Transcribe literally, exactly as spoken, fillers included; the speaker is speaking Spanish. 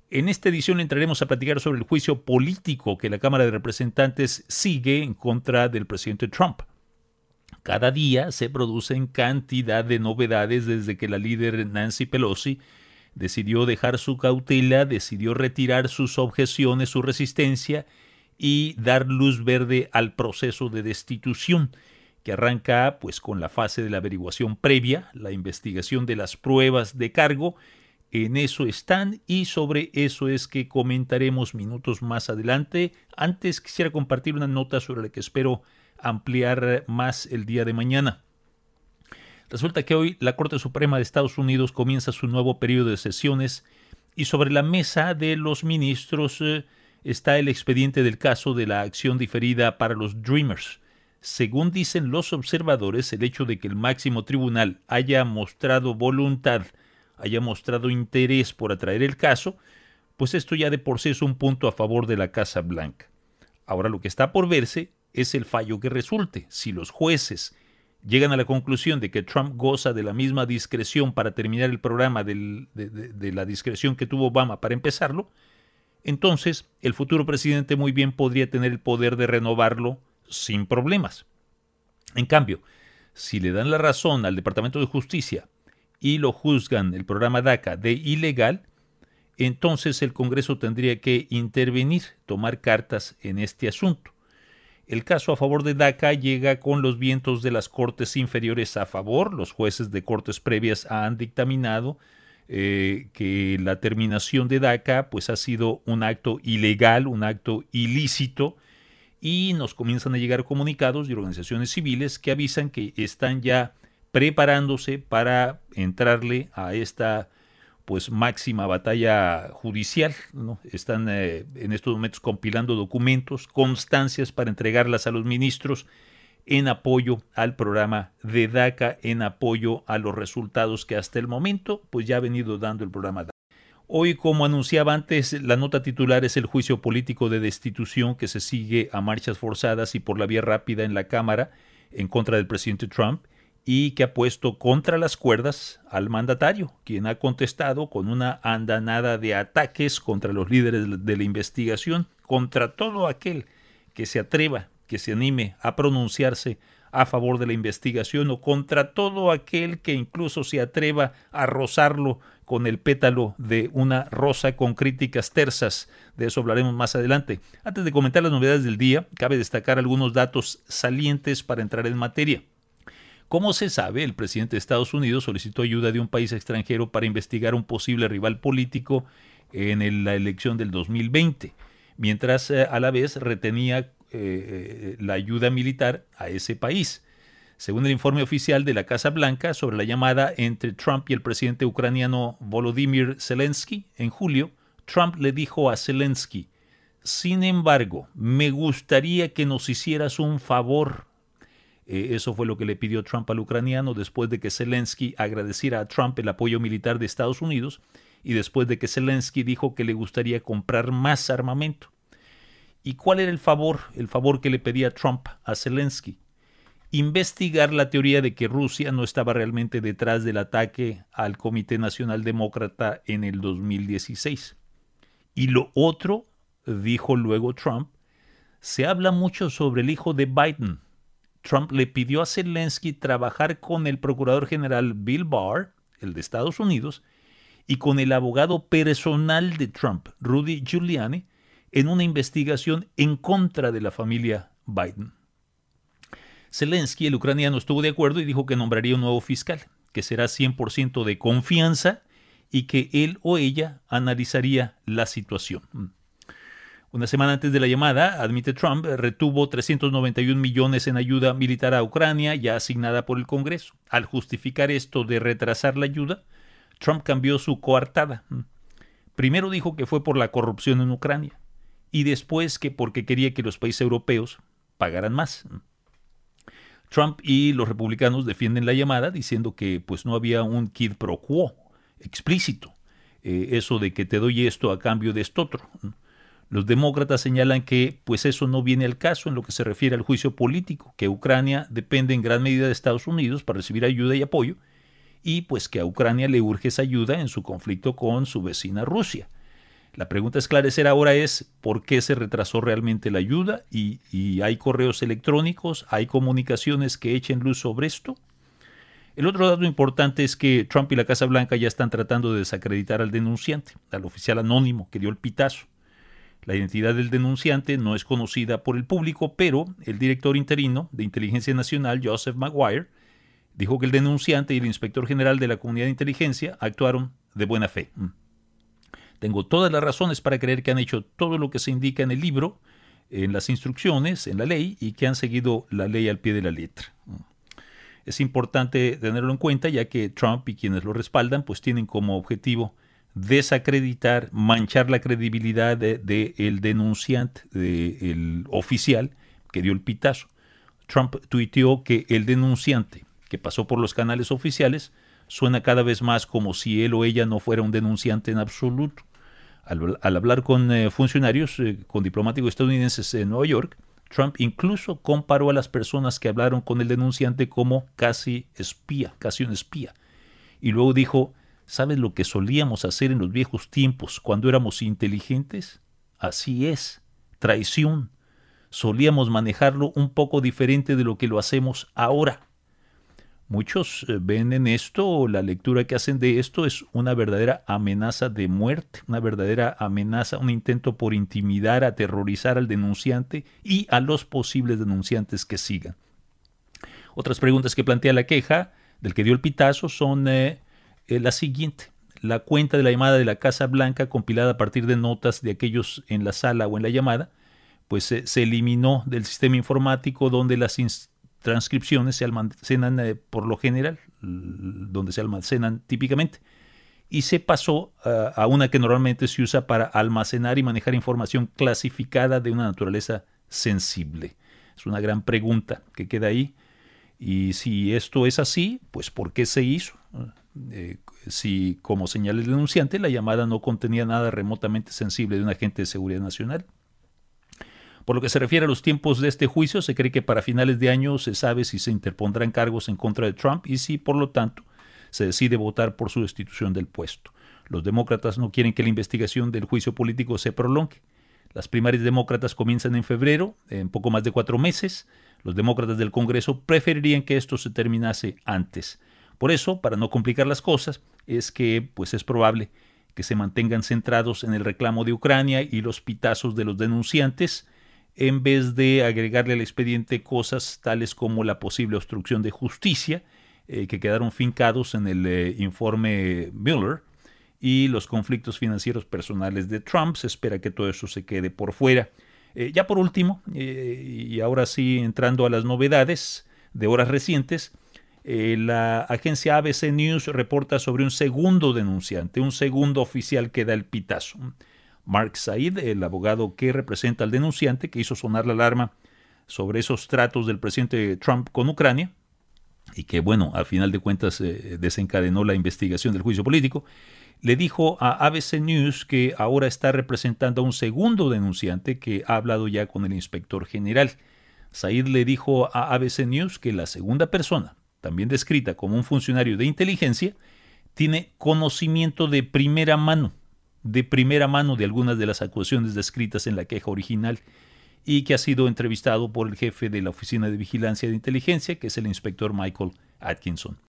En esta edición entraremos a platicar sobre el juicio político que la Cámara de Representantes sigue en contra del presidente Trump. Cada día se producen cantidad de novedades desde que la líder Nancy Pelosi decidió dejar su cautela, decidió retirar sus objeciones, su resistencia y dar luz verde al proceso de destitución, que arranca pues con la fase de la averiguación previa, la investigación de las pruebas de cargo. En eso están y sobre eso es que comentaremos minutos más adelante. Antes quisiera compartir una nota sobre la que espero ampliar más el día de mañana. Resulta que hoy la Corte Suprema de Estados Unidos comienza su nuevo periodo de sesiones y sobre la mesa de los ministros eh, está el expediente del caso de la acción diferida para los Dreamers. Según dicen los observadores, el hecho de que el máximo tribunal haya mostrado voluntad, haya mostrado interés por atraer el caso, pues esto ya de por sí es un punto a favor de la Casa Blanca. Ahora lo que está por verse es el fallo que resulte. Si los jueces llegan a la conclusión de que Trump goza de la misma discreción para terminar el programa del, de, de, de la discreción que tuvo Obama para empezarlo, entonces el futuro presidente muy bien podría tener el poder de renovarlo sin problemas. En cambio, si le dan la razón al Departamento de Justicia y lo juzgan el programa DACA de ilegal, entonces el Congreso tendría que intervenir, tomar cartas en este asunto. El caso a favor de DACA llega con los vientos de las cortes inferiores a favor. Los jueces de cortes previas han dictaminado eh, que la terminación de DACA pues, ha sido un acto ilegal, un acto ilícito, y nos comienzan a llegar comunicados de organizaciones civiles que avisan que están ya preparándose para entrarle a esta pues máxima batalla judicial, ¿no? Están eh, en estos momentos compilando documentos, constancias para entregarlas a los ministros en apoyo al programa de DACA, en apoyo a los resultados que hasta el momento pues ya ha venido dando el programa DACA. Hoy, como anunciaba antes, la nota titular es el juicio político de destitución que se sigue a marchas forzadas y por la vía rápida en la Cámara en contra del presidente Trump, y que ha puesto contra las cuerdas al mandatario, quien ha contestado con una andanada de ataques contra los líderes de la investigación, contra todo aquel que se atreva, que se anime a pronunciarse a favor de la investigación o contra todo aquel que incluso se atreva a rozarlo con el pétalo de una rosa con críticas tersas. De eso hablaremos más adelante. Antes de comentar las novedades del día, cabe destacar algunos datos salientes para entrar en materia. Como se sabe, el presidente de Estados Unidos solicitó ayuda de un país extranjero para investigar un posible rival político en el, la elección del dos mil veinte, mientras eh, a la vez retenía eh, la ayuda militar a ese país. Según el informe oficial de la Casa Blanca sobre la llamada entre Trump y el presidente ucraniano Volodymyr Zelensky, en julio, Trump le dijo a Zelensky: sin embargo, me gustaría que nos hicieras un favor. Eh, eso fue lo que le pidió Trump al ucraniano después de que Zelensky agradeciera a Trump el apoyo militar de Estados Unidos y después de que Zelensky dijo que le gustaría comprar más armamento. ¿Y cuál era el favor? El favor que le pedía Trump a Zelensky: investigar la teoría de que Rusia no estaba realmente detrás del ataque al Comité Nacional Demócrata en el dos mil dieciséis. Y lo otro, dijo luego Trump, se habla mucho sobre el hijo de Biden. Trump le pidió a Zelensky trabajar con el procurador general Bill Barr, el de Estados Unidos, y con el abogado personal de Trump, Rudy Giuliani, en una investigación en contra de la familia Biden. Zelensky, el ucraniano, estuvo de acuerdo y dijo que nombraría un nuevo fiscal, que será cien por ciento de confianza y que él o ella analizaría la situación. Una semana antes de la llamada, admite Trump, retuvo trescientos noventa y un millones en ayuda militar a Ucrania, ya asignada por el Congreso. Al justificar esto de retrasar la ayuda, Trump cambió su coartada. Primero dijo que fue por la corrupción en Ucrania y después que porque quería que los países europeos pagaran más. Trump y los republicanos defienden la llamada diciendo que pues no había un quid pro quo explícito, eh, eso de que te doy esto a cambio de esto otro. Los demócratas señalan que pues eso no viene al caso en lo que se refiere al juicio político, que Ucrania depende en gran medida de Estados Unidos para recibir ayuda y apoyo, y pues que a Ucrania le urge esa ayuda en su conflicto con su vecina Rusia. La pregunta a esclarecer ahora es por qué se retrasó realmente la ayuda y, y hay correos electrónicos, hay comunicaciones que echen luz sobre esto. El otro dato importante es que Trump y la Casa Blanca ya están tratando de desacreditar al denunciante, al oficial anónimo que dio el pitazo. La identidad del denunciante no es conocida por el público, pero el director interino de Inteligencia Nacional, Joseph Maguire, dijo que el denunciante y el inspector general de la Comunidad de Inteligencia actuaron de buena fe. Tengo todas las razones para creer que han hecho todo lo que se indica en el libro, en las instrucciones, en la ley, y que han seguido la ley al pie de la letra. Es importante tenerlo en cuenta, ya que Trump y quienes lo respaldan pues tienen como objetivo desacreditar, manchar la credibilidad del de, de denunciante, del oficial que dio el pitazo. Trump tuiteó que el denunciante que pasó por los canales oficiales suena cada vez más como si él o ella no fuera un denunciante en absoluto. Al, al hablar con eh, funcionarios, eh, con diplomáticos estadounidenses en Nueva York, Trump incluso comparó a las personas que hablaron con el denunciante como casi espía, casi un espía. Y luego dijo, ¿sabes lo que solíamos hacer en los viejos tiempos cuando éramos inteligentes? Así es, traición. Solíamos manejarlo un poco diferente de lo que lo hacemos ahora. Muchos ven en esto, la lectura que hacen de esto es una verdadera amenaza de muerte, una verdadera amenaza, un intento por intimidar, aterrorizar al denunciante y a los posibles denunciantes que sigan. Otras preguntas que plantea la queja del que dio el pitazo son eh, eh, la siguiente. La cuenta de la llamada de la Casa Blanca, compilada a partir de notas de aquellos en la sala o en la llamada, pues eh, se eliminó del sistema informático donde las instituciones transcripciones se almacenan eh, por lo general, donde se almacenan típicamente, y se pasó uh, a una que normalmente se usa para almacenar y manejar información clasificada de una naturaleza sensible. Es una gran pregunta que queda ahí, y si esto es así, pues ¿por qué se hizo? Eh, si, como señala el denunciante, la llamada no contenía nada remotamente sensible de un agente de seguridad nacional. Por lo que se refiere a los tiempos de este juicio, se cree que para finales de año se sabe si se interpondrán cargos en contra de Trump y si, por lo tanto, se decide votar por su destitución del puesto. Los demócratas no quieren que la investigación del juicio político se prolongue. Las primarias demócratas comienzan en febrero, en poco más de cuatro meses. Los demócratas del Congreso preferirían que esto se terminase antes. Por eso, para no complicar las cosas, es que pues es probable que se mantengan centrados en el reclamo de Ucrania y los pitazos de los denunciantes, en vez de agregarle al expediente cosas tales como la posible obstrucción de justicia, eh, que quedaron fincados en el eh, informe Mueller, y los conflictos financieros personales de Trump. Se espera que todo eso se quede por fuera. Eh, ya por último, eh, y ahora sí entrando a las novedades de horas recientes, eh, la agencia A B C News reporta sobre un segundo denunciante, un segundo oficial que da el pitazo. Mark Said, el abogado que representa al denunciante, que hizo sonar la alarma sobre esos tratos del presidente Trump con Ucrania, y que, bueno, al final de cuentas eh, desencadenó la investigación del juicio político, le dijo a A B C News que ahora está representando a un segundo denunciante que ha hablado ya con el inspector general. Said le dijo a A B C News que la segunda persona, también descrita como un funcionario de inteligencia, tiene conocimiento de primera mano de primera mano de algunas de las acusaciones descritas en la queja original y que ha sido entrevistado por el jefe de la Oficina de Vigilancia de Inteligencia, que es el inspector Michael Atkinson.